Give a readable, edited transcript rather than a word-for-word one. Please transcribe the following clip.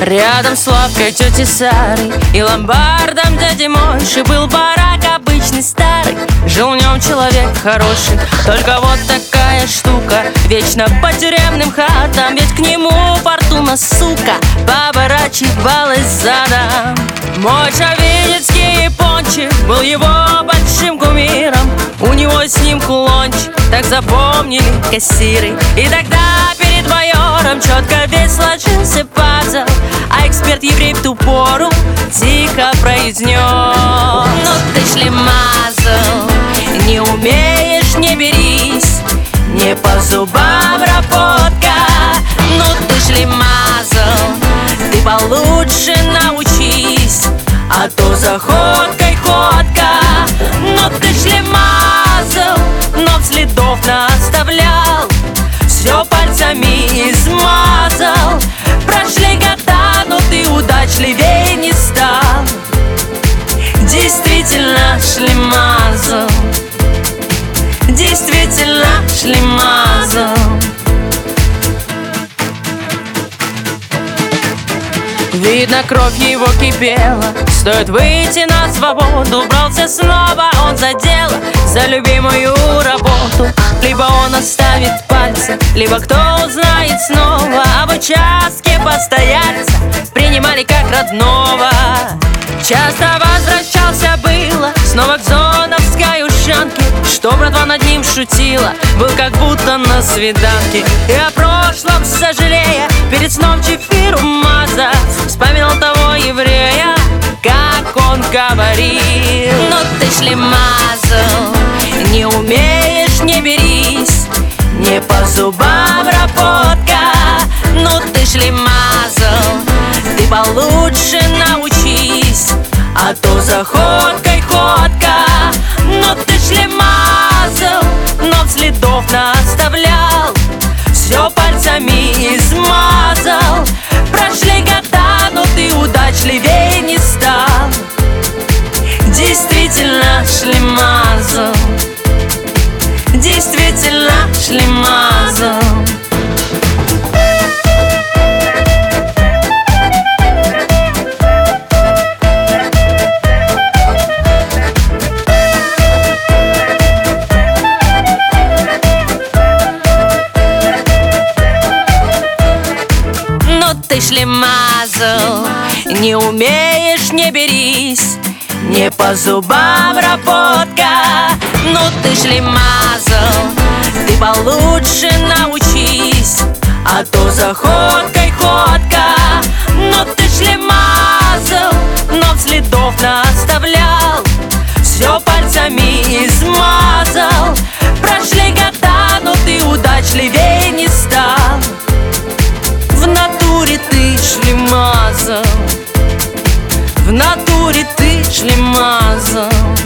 Рядом с лавкой тети Сары и ломбардом дяди Мойши был барак обычный старый. Жил в нем человек хороший, только вот такая штука: вечно по тюремным хатам, ведь к нему фортуна, сука, поворачивалась задом. Мойша Винницкий пончик был его большим кумиром. У него с ним кулончик, так запомнили кассиры. И тогда перед майором четко весь сложился пазл, а эксперт-еврей в ту пору тихо произнес: ну ты шлемазл, не умеешь, не берись, не по зубам работка. Ну ты шлемазл, ты получше научись, а то заходкой ходка. Ну ты шлемазл, но следов наоставлял, все пальцами измазал. Прошли года, но ты удачливей не стал. Действительно шлемазл, действительно шлемазл. Видно, кровь его кипела, стоит выйти на свободу. Брался снова он за дело, за любимую работу. Либо он оставит пальцы, либо кто узнает снова. А в участке постояльца принимали как родного. Часто возвращался было снова к зоновской ушанке, что братва над ним шутила, был как будто на свиданке. И о прошлом сожалея, перед сном чефиру маза, вспоминал того еврея, как он говорил: ну ты шлемазл, не умеешь, не берись, не по зубам работка. Ну ты шлемазл, ты получше научись, а то заходкой ходка. Ну ты шлемазл, но следов наоставлял, все пальцами измазал. Прошли года, но ты удачливей не стал. Действительно шлемазл, действительно шлемазл. Ты шлемазл, не умеешь, не берись, не по зубам работка. Ну ты шлемазл, ты получше научись, а то заходкой ходка. Ну ты шлемазл, но следов наоставлял, все пальцами измазал. Прошли года, но ты удачливей не стал. В натуре ты шлемазл, в натуре ты шлемазл.